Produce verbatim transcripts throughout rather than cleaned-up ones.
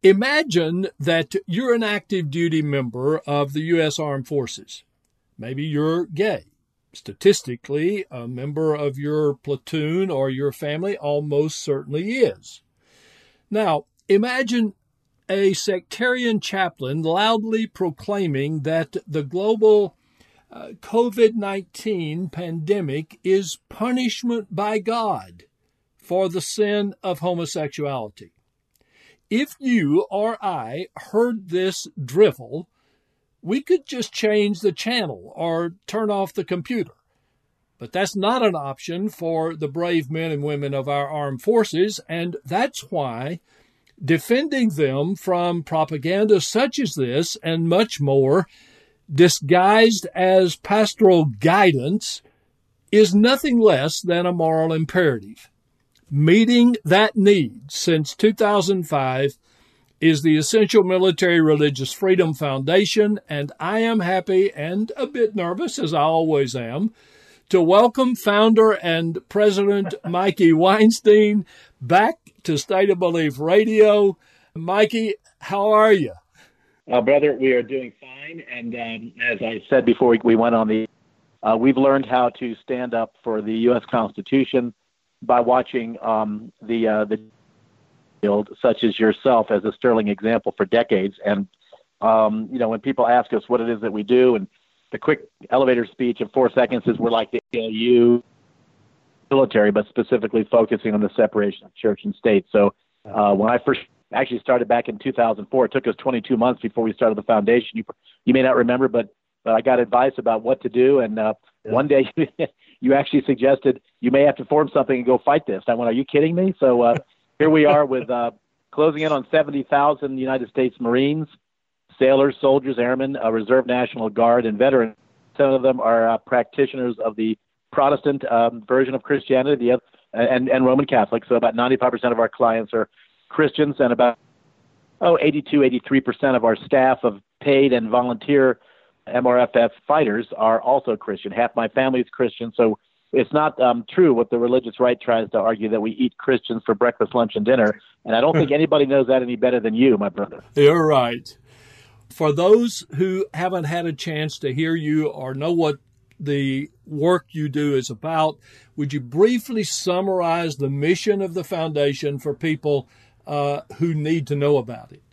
Imagine that you're an active duty member of the U S Armed Forces. Maybe you're gay. Statistically, a member of your platoon or your family almost certainly is. Now, imagine a sectarian chaplain loudly proclaiming that the global uh, COVID nineteen pandemic is punishment by God for the sin of homosexuality. If you or I heard this drivel, we could just change the channel or turn off the computer. But that's not an option for the brave men and women of our armed forces, and that's why defending them from propaganda such as this and much more, disguised as pastoral guidance, is nothing less than a moral imperative. Meeting that need since two thousand five is the Essential Military Religious Freedom Foundation, and I am happy and a bit nervous, as I always am, to welcome founder and president Mikey Weinstein back to State of Belief Radio. Mikey, how are you? Uh, brother, we are doing fine, and um, as I said before we, we went on the, uh, we've learned how to stand up for the U S Constitution by watching um, the uh, the field, such as yourself, as a sterling example for decades. And um, you know, when people ask us what it is that we do, and the quick elevator speech of four seconds is we're like the A L U military, but specifically focusing on the separation of church and state. So uh, when I first actually started back in two thousand four, it took us twenty-two months before we started the foundation. You you may not remember, but but I got advice about what to do, and uh, yeah. one day you actually suggested you may have to form something and go fight this. I went, are you kidding me? So uh, here we are with uh, closing in on seventy thousand United States Marines, sailors, soldiers, airmen, a Reserve National Guard, and veterans. Some of them are uh, practitioners of the Protestant um, version of Christianity, the, and, and Roman Catholic. So about ninety-five percent of our clients are Christians, and about oh, eighty-two, eighty-three percent of our staff of paid and volunteer M R F F fighters are also Christian. Half my family is Christian, so it's not um, true what the religious right tries to argue, that we eat Christians for breakfast, lunch, and dinner. And I don't think anybody knows that any better than you, my brother. You're right. For those who haven't had a chance to hear you or know what the work you do is about, would you briefly summarize the mission of the foundation for people uh, who need to know about it?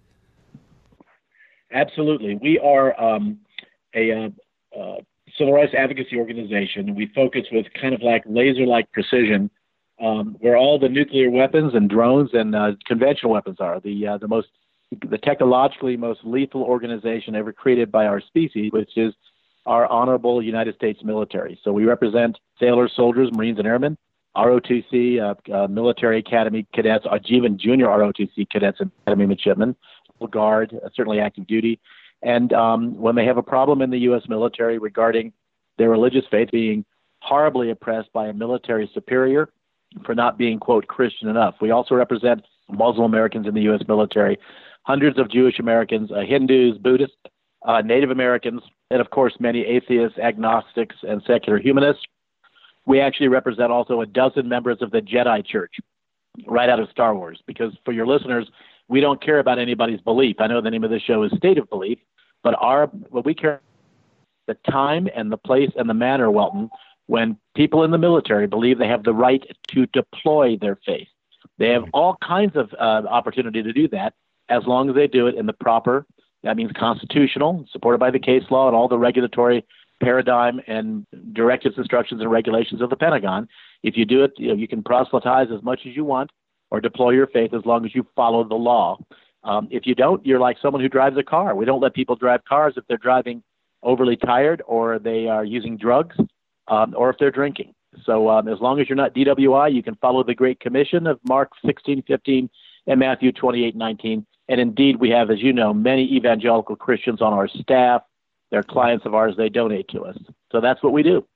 Absolutely. We are um, a uh, uh, civil rights advocacy organization. We focus with kind of like laser-like precision um, where all the nuclear weapons and drones and uh, conventional weapons are. The uh, the most the technologically most lethal organization ever created by our species, which is our honorable United States military. So we represent sailors, soldiers, Marines, and airmen, R O T C, uh, uh, military academy cadets, uh, even junior R O T C cadets and academy midshipmen, Guard, uh, certainly active duty. And um, when they have a problem in the U S military regarding their religious faith being horribly oppressed by a military superior for not being, quote, Christian enough. We also represent Muslim Americans in the U S military, hundreds of Jewish Americans, uh, Hindus, Buddhists, uh, Native Americans, and of course many atheists, agnostics, and secular humanists. We actually represent also a dozen members of the Jedi Church, right out of Star Wars, because for your listeners, we don't care about anybody's belief. I know the name of the show is State of Belief, but our what we care the time and the place and the manner, Welton, when people in the military believe they have the right to deploy their faith. They have all kinds of uh, opportunity to do that as long as they do it in the proper, that means constitutional, supported by the case law and all the regulatory paradigm and directives, instructions, and regulations of the Pentagon. If you do it, you know, you can proselytize as much as you want or deploy your faith as long as you follow the law. Um, if you don't, you're like someone who drives a car. We don't let people drive cars if they're driving overly tired or they are using drugs um, or if they're drinking. So um, as long as you're not D W I, you can follow the Great Commission of Mark sixteen fifteen and Matthew twenty-eight nineteen. And indeed, we have, as you know, many evangelical Christians on our staff. They're clients of ours. They donate to us. So that's what we do.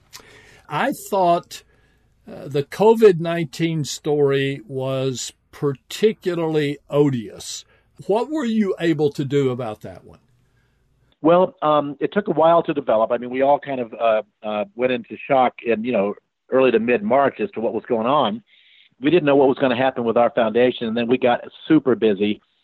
I thought uh, the COVID nineteen story was particularly odious. What were you able to do about that one? Well, um, it took a while to develop. I mean, we all kind of uh, uh, went into shock in, you know, early to mid-March as to what was going on. We didn't know what was going to happen with our foundation, and then we got super busy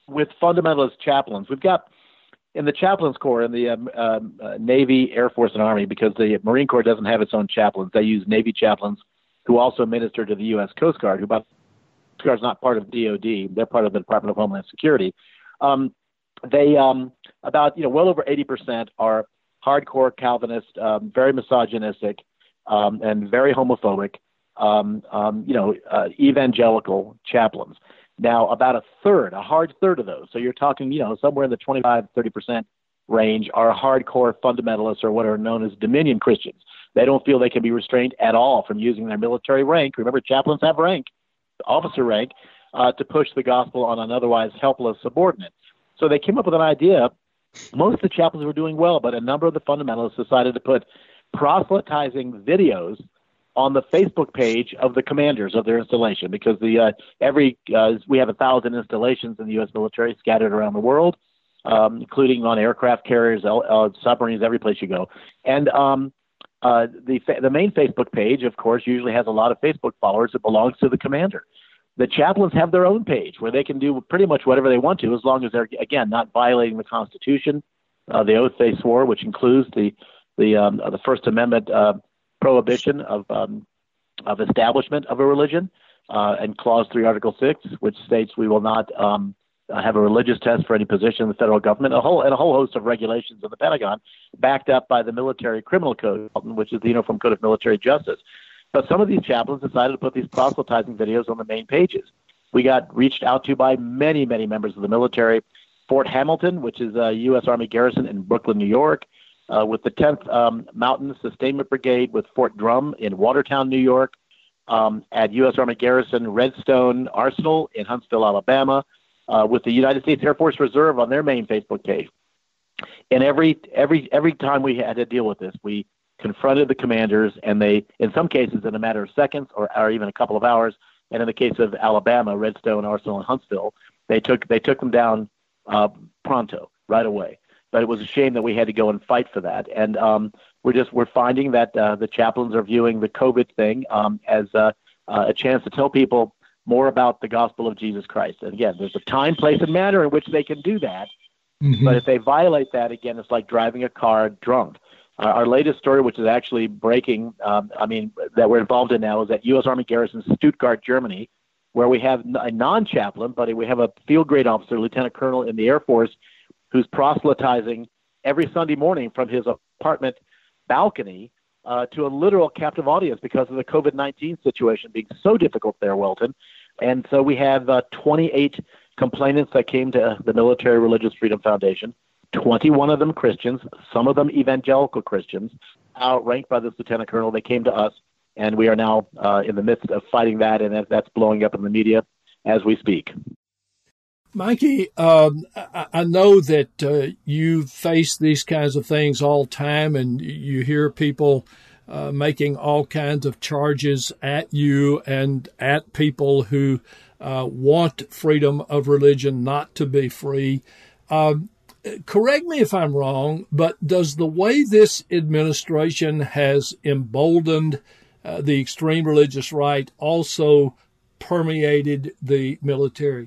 with fundamentalist chaplains. We've got in the chaplains corps in the um, um, uh, Navy, Air Force, and Army, because the Marine Corps doesn't have its own chaplains. They use Navy chaplains who also minister to the U S Coast Guard, who, by the Coast Guard, is not part of D O D. They're part of the Department of Homeland Security. Um, they um, about you know well over eighty percent are hardcore Calvinist, um, very misogynistic, um, and very homophobic. Um, um, you know, uh, evangelical chaplains. Now, about a third, a hard third of those, so you're talking, you know, somewhere in the twenty-five, thirty percent range, are hardcore fundamentalists, or what are known as Dominion Christians. They don't feel they can be restrained at all from using their military rank. Remember, chaplains have rank, officer rank, uh, to push the gospel on an otherwise helpless subordinate. So they came up with an idea. Most of the chaplains were doing well, but a number of the fundamentalists decided to put proselytizing videos on the Facebook page of the commanders of their installation, because the uh, every uh, we have a thousand installations in the U S military scattered around the world, um, including on aircraft carriers, uh, submarines, every place you go. And um, uh, the the main Facebook page, of course, usually has a lot of Facebook followers that belongs to the commander. The chaplains have their own page where they can do pretty much whatever they want to, as long as they're, again, not violating the Constitution, uh, the oath they swore, which includes the the um, the First Amendment uh, prohibition of um, of establishment of a religion, uh, and Clause three, Article six, which states we will not um, have a religious test for any position in the federal government, a whole and a whole host of regulations of the Pentagon, backed up by the Military Criminal Code, which is the Uniform Code of Military Justice. But some of these chaplains decided to put these proselytizing videos on the main pages. We got reached out to by many, many members of the military. Fort Hamilton, which is a U S Army garrison in Brooklyn, New York, uh, with the tenth um, Mountain Sustainment Brigade, with Fort Drum in Watertown, New York, um, at U S Army Garrison Redstone Arsenal in Huntsville, Alabama, uh, with the United States Air Force Reserve on their main Facebook page. And every every every time we had to deal with this, we confronted the commanders, and they, in some cases, in a matter of seconds or, or even a couple of hours, and in the case of Alabama, Redstone Arsenal and Huntsville, they took they took them down uh, pronto, right away. But it was a shame that we had to go and fight for that. And um, we're just we're finding that uh, the chaplains are viewing the COVID thing um, as uh, uh, a chance to tell people more about the gospel of Jesus Christ. And again, there's a time, place, and manner in which they can do that. Mm-hmm. But if they violate that, again, it's like driving a car drunk. Uh, our latest story, which is actually breaking, um, I mean, that we're involved in now, is at U S Army Garrison Stuttgart, Germany, where we have a non-chaplain, but we have a field grade officer, Lieutenant Colonel in the Air Force, who's proselytizing every Sunday morning from his apartment balcony uh, to a literal captive audience because of the COVID nineteen situation being so difficult there, Welton. And so we have uh, twenty-eight complainants that came to the Military Religious Freedom Foundation, twenty-one of them Christians, some of them evangelical Christians, outranked by this Lieutenant Colonel. They came to us, and we are now uh, in the midst of fighting that, and that's blowing up in the media as we speak. Mikey, um, I, I know that uh, you face these kinds of things all the time, and you hear people uh, making all kinds of charges at you and at people who uh, want freedom of religion not to be free. Um, correct me if I'm wrong, but does the way this administration has emboldened uh, the extreme religious right also permeated the military?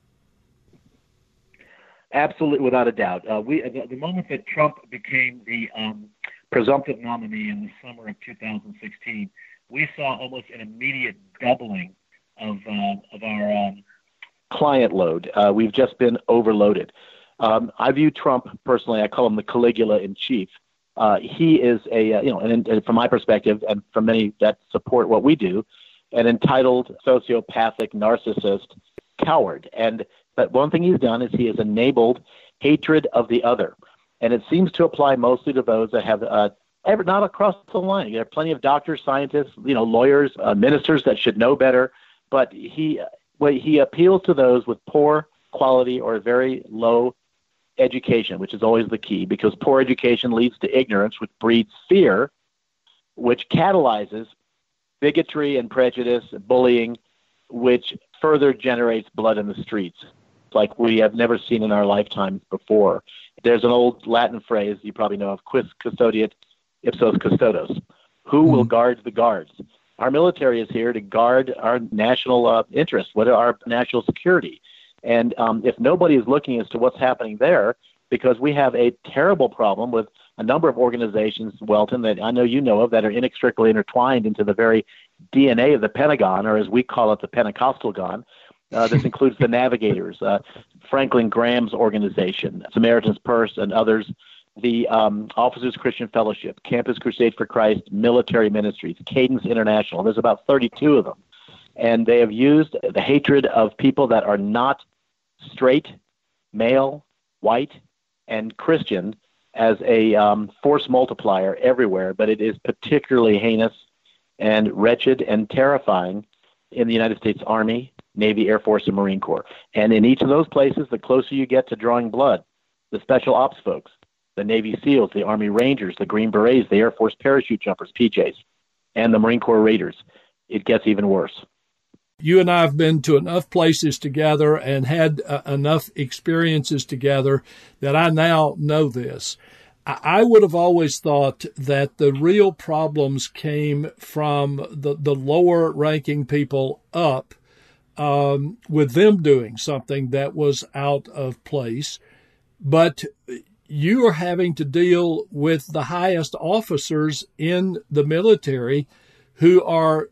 Absolutely, without a doubt. Uh, we the, the moment that Trump became the um, presumptive nominee in the summer of two thousand sixteen, we saw almost an immediate doubling of uh, of our um, client load. Uh, we've just been overloaded. Um, I view Trump personally. I call him the Caligula in chief. Uh, he is a uh, you know, and, and from my perspective, and from many that support what we do, an entitled, sociopathic, narcissist, coward. And but one thing he's done is he has enabled hatred of the other. And it seems to apply mostly to those that have uh, ever not across the line. There are plenty of doctors, scientists, you know, lawyers, uh, ministers that should know better. But he well, he appeals to those with poor quality or very low education, which is always the key, because poor education leads to ignorance, which breeds fear, which catalyzes bigotry and prejudice, bullying, which further generates blood in the streets, like we have never seen in our lifetimes before. There's an old Latin phrase you probably know of, quis custodiet ipsos custodes. Who will guard the guards? Our military is here to guard our national uh, interests, what are our national security. And um, if nobody is looking as to what's happening there, because we have a terrible problem with a number of organizations, Welton, that I know you know of, that are inextricably intertwined into the very D N A of the Pentagon, or as we call it, the Pentecostal-gon. Uh, this includes the Navigators, uh, Franklin Graham's organization, Samaritan's Purse, and others, the um, Officers Christian Fellowship, Campus Crusade for Christ, Military Ministries, Cadence International. There's about thirty-two of them. And they have used the hatred of people that are not straight, male, white, and Christian as a um, force multiplier everywhere, but it is particularly heinous and wretched and terrifying in the United States Army, Navy, Air Force, and Marine Corps. And in each of those places, the closer you get to drawing blood, the special ops folks, the Navy SEALs, the Army Rangers, the Green Berets, the Air Force parachute jumpers, P Js, and the Marine Corps Raiders, it gets even worse. You and I have been to enough places together and had uh, enough experiences together that I now know this. I, I would have always thought that the real problems came from the, the lower ranking people up, um, with them doing something that was out of place. But you are having to deal with the highest officers in the military who are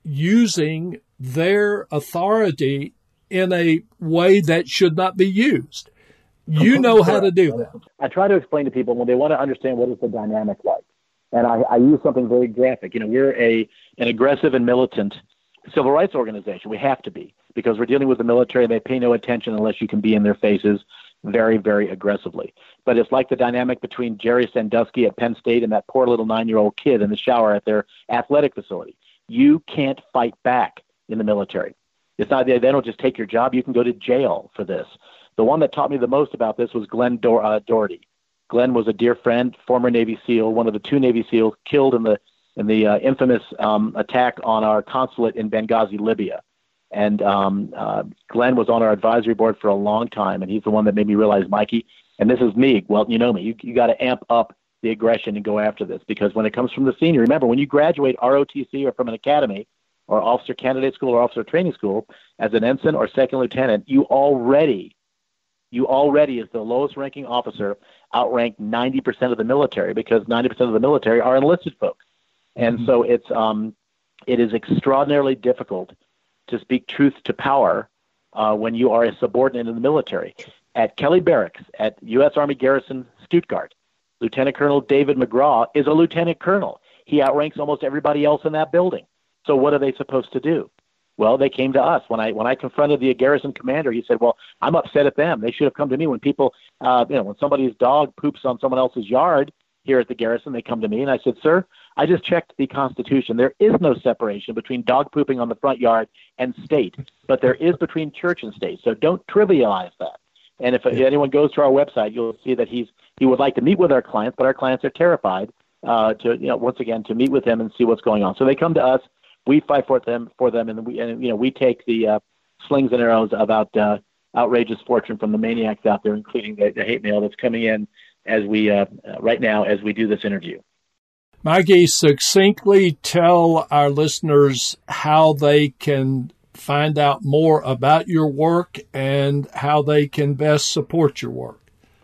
using their authority in a way that should not be used. You know how to do that. I try to explain to people when they want to understand what is the dynamic like. And I, I use something very graphic. You know, we're a an aggressive and militant civil rights organization. We have to be, because we're dealing with the military. They pay no attention unless you can be in their faces very, very aggressively. But it's like the dynamic between Jerry Sandusky at Penn State and that poor little nine-year-old kid in the shower at their athletic facility. You can't fight back in the military. It's not, they don't just take your job. You can go to jail for this. The one that taught me the most about this was Glenn Dor- uh, Doherty. Glenn was a dear friend, former Navy SEAL, one of the two Navy SEALs killed in the in the uh, infamous um, attack on our consulate in Benghazi, Libya. And um, uh, Glenn was on our advisory board for a long time, and he's the one that made me realize, Mikey, and this is me. Well, you know me. You, you got to amp up the aggression and go after this, because when it comes from the senior, remember, when you graduate R O T C or from an academy, or officer candidate school or officer training school, as an ensign or second lieutenant, you already, you already, as the lowest ranking officer, outrank ninety percent of the military, because ninety percent of the military are enlisted folks. And mm-hmm. so it's, um, it is extraordinarily difficult to speak truth to power uh, when you are a subordinate in the military. At Kelly Barracks, at U S Army Garrison Stuttgart, Lieutenant Colonel David McGraw is a lieutenant colonel. He outranks almost everybody else in that building. So what are they supposed to do? Well, they came to us. When I when I confronted the garrison commander, he said, well, I'm upset at them. They should have come to me. When people, uh, you know, when somebody's dog poops on someone else's yard here at the garrison, they come to me. And I said, sir, I just checked the Constitution. There is no separation between dog pooping on the front yard and state, but there is between church and state. So don't trivialize that. And if anyone goes to our website, you'll see that he's he would like to meet with our clients, but our clients are terrified uh, to, you know, once again, to meet with them and see what's going on. So they come to us. We fight for them, for them, and we, and you know, we take the uh, slings and arrows about uh, outrageous fortune from the maniacs out there, including the, the hate mail that's coming in as we uh, right now as we do this interview. Mikey, succinctly tell our listeners how they can find out more about your work and how they can best support your work.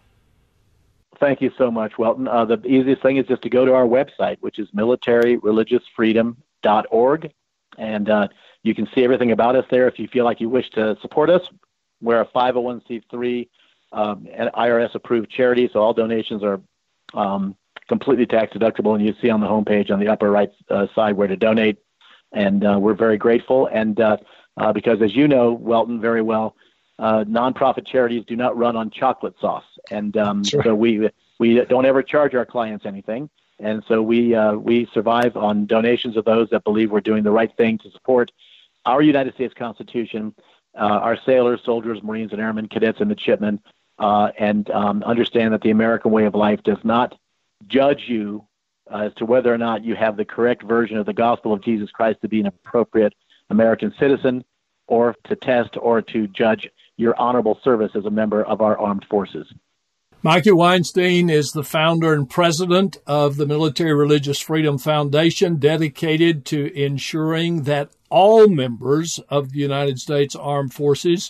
Thank you so much, Welton. Uh, the easiest thing is just to go to our website, which is military religious freedom dot org, and uh, you can see everything about us there. If you feel like you wish to support us, we're a five oh one c three um, I R S-approved charity, so all donations are um, completely tax-deductible, and you see on the homepage on the upper right uh, side where to donate, and uh, we're very grateful. And uh, uh, because, as you know, Welton, very well, uh, nonprofit charities do not run on chocolate sauce, and um, sure. so we we don't ever charge our clients anything. And so we uh, we survive on donations of those that believe we're doing the right thing to support our United States Constitution, uh, our sailors, soldiers, Marines, and airmen, cadets, and midshipmen, uh, and um, understand that the American way of life does not judge you uh, as to whether or not you have the correct version of the gospel of Jesus Christ to be an appropriate American citizen, or to test or to judge your honorable service as a member of our armed forces. Mikey Weinstein is the founder and president of the Military Religious Freedom Foundation, dedicated to ensuring that all members of the United States Armed Forces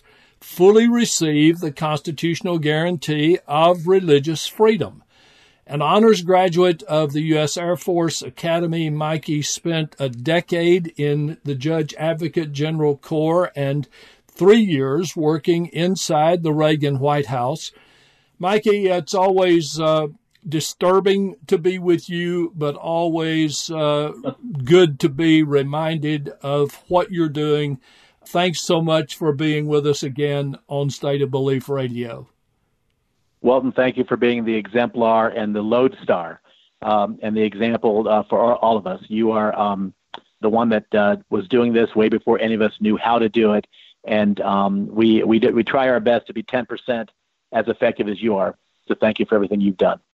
fully receive the constitutional guarantee of religious freedom. An honors graduate of the U S Air Force Academy, Mikey spent a decade in the Judge Advocate General Corps and three years working inside the Reagan White House. Mikey, it's always uh, disturbing to be with you, but always uh, good to be reminded of what you're doing. Thanks so much for being with us again on State of Belief Radio. Welton, thank you for being the exemplar and the lodestar um, and the example uh, for all, all of us. You are um, the one that uh, was doing this way before any of us knew how to do it, and um, we we did, we try our best to be ten percent as effective as you are. So thank you for everything you've done.